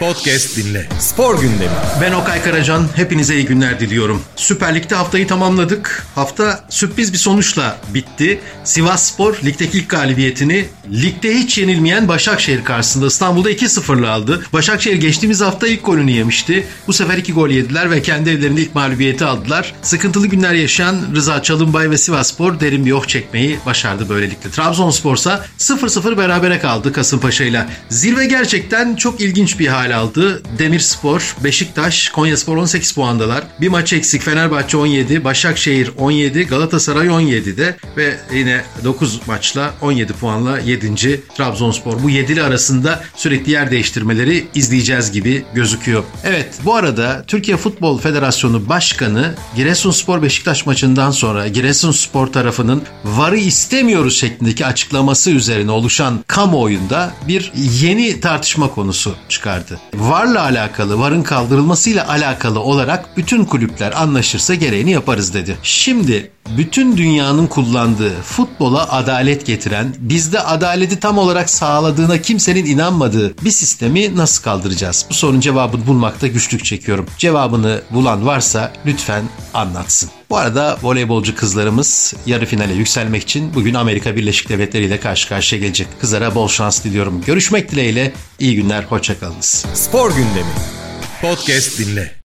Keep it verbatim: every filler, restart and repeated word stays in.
Podcast dinle. Spor gündemi. Ben Okay Karacan. Hepinize iyi günler diliyorum. Süper Lig'de haftayı tamamladık. Hafta sürpriz bir sonuçla bitti. Sivasspor ligdeki ilk galibiyetini ligde hiç yenilmeyen Başakşehir karşısında İstanbul'da iki sıfırla aldı. Başakşehir geçtiğimiz hafta ilk golünü yemişti. Bu sefer iki gol yediler ve kendi evlerinde ilk mağlubiyeti aldılar. Sıkıntılı günler yaşayan Rıza Çalınbay ve Sivasspor derin bir oh çekmeyi başardı böylelikle. Trabzonspor'sa sıfır sıfır berabere kaldı Kasımpaşa'yla. Zirve gerçekten çok ilginç bir hal aldı. Demirspor, Beşiktaş, Konyaspor on sekiz puandalar. Bir maç eksik. Fenerbahçe on yedi, Başakşehir on yedi, Galatasaray on yedide ve yine dokuz maçla on yedi puanla yedinci Trabzonspor. Bu yedili arasında sürekli yer değiştirmeleri izleyeceğiz gibi gözüküyor. Evet, bu arada Türkiye Futbol Federasyonu Başkanı Giresunspor Beşiktaş maçından sonra Giresunspor tarafının VAR'ı istemiyoruz şeklindeki açıklaması üzerine oluşan kamuoyunda bir yeni tartışma konusu çıkardı. VAR'la alakalı, VAR'ın kaldırılmasıyla alakalı olarak bütün kulüpler anlaşırsa gereğini yaparız dedi. Şimdi bütün dünyanın kullandığı, futbola adalet getiren, bizde adaleti tam olarak sağladığına kimsenin inanmadığı bir sistemi nasıl kaldıracağız? Bu sorunun cevabını bulmakta güçlük çekiyorum. Cevabını bulan varsa lütfen anlatsın. Bu arada voleybolcu kızlarımız yarı finale yükselmek için bugün Amerika Birleşik Devletleri ile karşı karşıya gelecek. Kızlara bol şans diliyorum. Görüşmek dileğiyle, iyi günler, hoşça kalınız. Spor gündemi. Podcast dinle.